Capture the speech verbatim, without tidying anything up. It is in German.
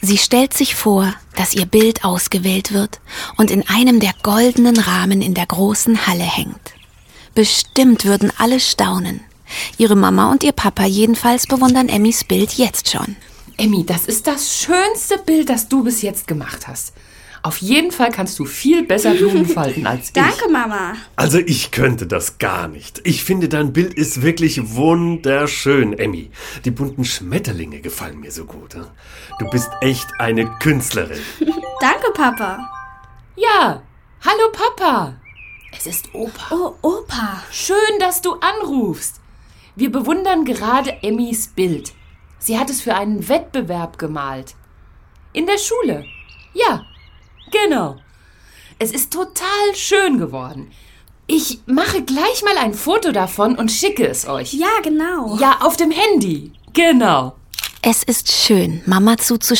Sie stellt sich vor, dass ihr Bild ausgewählt wird und in einem der goldenen Rahmen in der großen Halle hängt. Bestimmt würden alle staunen. Ihre Mama und ihr Papa jedenfalls bewundern Emmys Bild jetzt schon. Emmy, das ist das schönste Bild, das du bis jetzt gemacht hast. Auf jeden Fall kannst du viel besser Blumen falten als ich. Danke, Mama. Also ich könnte das gar nicht. Ich finde, dein Bild ist wirklich wunderschön, Emmy. Die bunten Schmetterlinge gefallen mir so gut. Du bist echt eine Künstlerin. Danke, Papa. Ja, hallo Papa. Es ist Opa. Oh, Opa. Schön, dass du anrufst. Wir bewundern gerade Emmys Bild. Sie hat es für einen Wettbewerb gemalt. In der Schule. Ja, genau. Es ist total schön geworden. Ich mache gleich mal ein Foto davon und schicke es euch. Ja, genau. Ja, auf dem Handy. Genau. Es ist schön, Mama zuzuschauen,